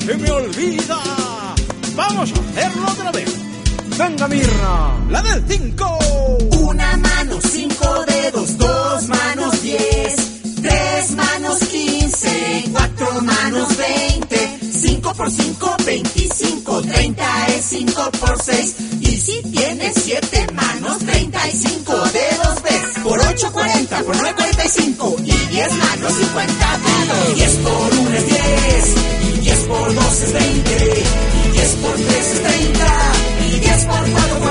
se me olvida. Vamos a hacerlo otra vez. Venga, Mirna, la del 5. Una mano, 5 dedos, 2 manos, 10, 3 manos, 15, 4 manos, 20, 5 por 5, 25, 30 es 5 por 6. Y si tienes 7 manos, 35 dedos ves. Por 8, 40, por 9, 45. Y 10 manos, 50 dedos. 10 por 1 es 10. Y 10 por 2 es 20. Y 10 por 3 es 30. Y 10 por 4,